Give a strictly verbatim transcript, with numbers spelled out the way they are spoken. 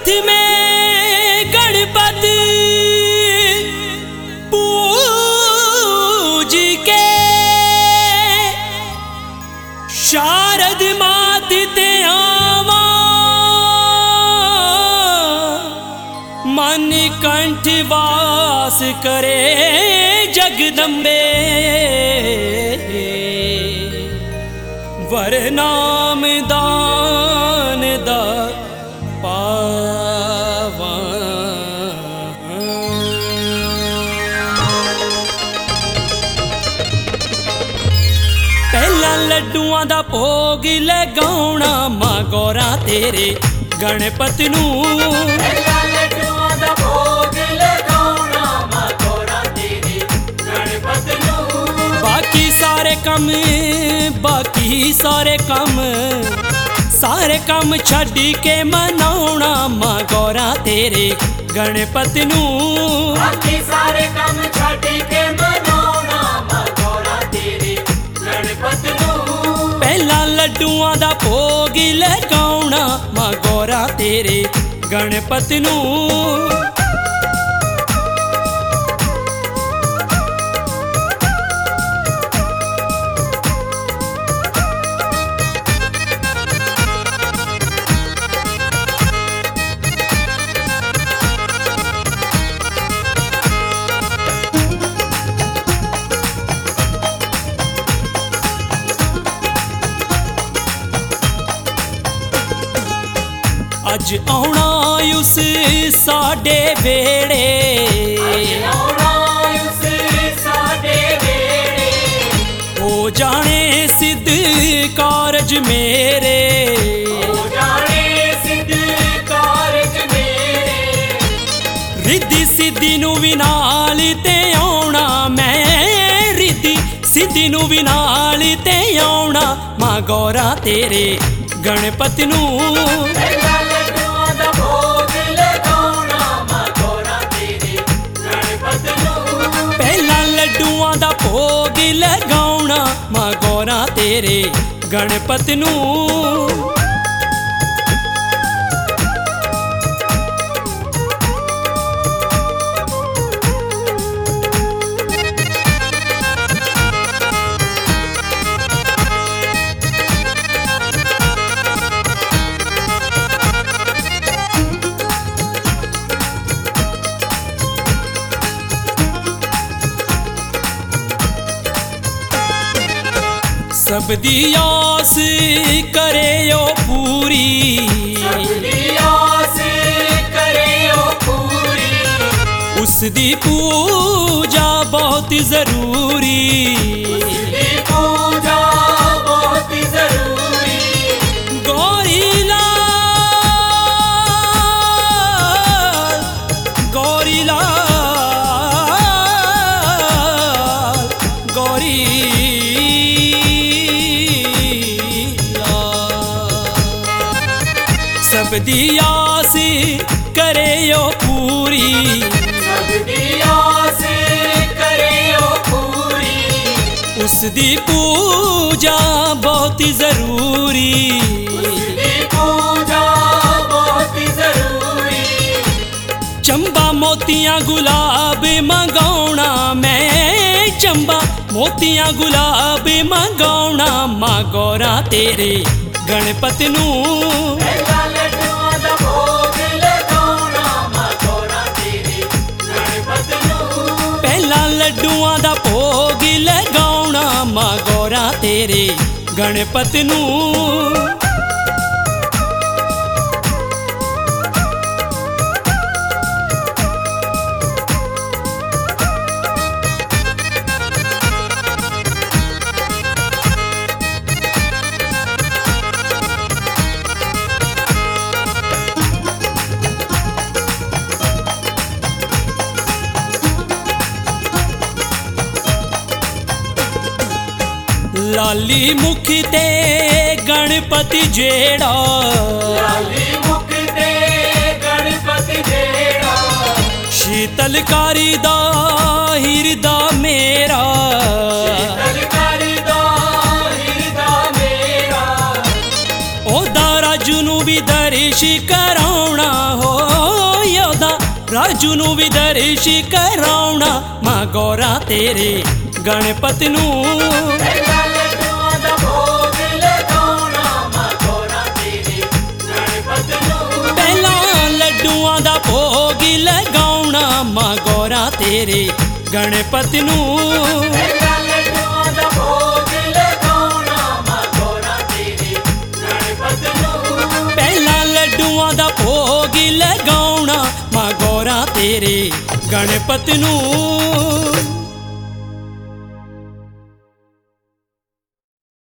रथ में गणपति पूज के शारद मात ते आवा मन कंठ वास करे जगदम्बे वर नाम दान दा पावा। पहला लड्डुआं दा भोग लगाउणा मां गौरा तेरे गणपति नूं। पहला लड्डुआं दा भोग लगाउणा मां गौरा तेरे गणपति नूं। बाकी सारे कम बाकी सारे कम सारे कम छड्ड के मनाउणा मां गौरा तेरे गणपति नूं। बाकी सारे कम छड्ड के मनाउणा मां गौरा तेरे गणपति नूं। पहला लड्डुआं दा भोग लगाउणा मां गौरा तेरे गणपति नूं। अज आउणा उस साडे वेड़े, अज आउणा उस साडे वेड़े, हो जाने सिद्ध कारज मेरे, हो जाने सिद्ध कारज मेरे। रिद्धि सिद्धि नूं भी नाल ते आउणा मैं, रिद्धि सिद्धि नूं भी नाल ते आउणा मां गौरा तेरे गणपति नूं। लड्डुआं दा भोग लगाउणा मां गौरा तेरे गणपति नूं। सब दी आस करेओ पूरी, सब दी आस करेओ पूरी, उस दी पूजा बहुत जरूरी, उस दी पूजा बहुत जरूरी। गौरी लाल गौरी लाल गौरी सब दी आस करेओ पूरी, सब दी आस करेओ पूरी, उस दी पूजा बहुत जरूरी, उस दी पूजा बहुत जरूरी। चंबा मोतियां गुलाब मंगाउणा मैं, चंबा मोतियां गुलाब मंगाउणा मां गौरा तेरे गणपति नूं। पहला लड्डुआं दा भोग लगाउणा मां गौरा तेरे गणपति नूं। पहला लड्डुआं दा भोग लगाउणा मां गौरा तेरे गणपति नूं। लाली मुख ते गणपति जेड़ा, लाली मुख ते गणपति जेड़ा, शीतलकारी दा हिरदा मेरा, शीतलकारी दा हिरदा मेरा। ओदा ਰਾਜੂ ਨੂੰ ਵੀ ਦਰਸ਼ ਕਰਾਉਣਾ ਹੋ ਯੋਧਾ ਰਾਜੂ ਨੂੰ ਵੀ ਦਰਸ਼ ਕਰਾਉਣਾ ਮਾਂ ਗੌਰਾ ਤੇਰੇ ਗਣਪਤ ਨੂੰ ਪਹਿਲਾਂ ਲੱਡੂਆਂ ਦਾ ਭੋਗ ਲਗਾਉਣਾ ਮਾਂ ਗੌਰਾ ਤੇਰੇ ਗਣਪਤ ਨੂੰ ਪਹਿਲਾਂ ਲੱਡੂਆਂ ਦਾ ਭੋਗ ਲਗਾਉਣਾ ਮਾਂ ਗੌਰਾ ਤੇਰੇ ਗਣਪਤ ਨੂੰ ਪਹਿਲਾਂ ਲੱਡੂਆਂ ਦਾ ਭੋਗ ਲਗਾਉਣਾ ਮਾਂ ਗੌਰਾ ਤੇਰੇ ਗਣਪਤ ਨੂੰ ਪਹਿਲਾਂ ਲੱਡੂਆਂ ਦਾ ਭੋਗ ਲਗਾਉਣਾ ਮਾਂ ਗੌਰਾ ਤੇਰੇ ਗਣਪਤ ਨੂੰ।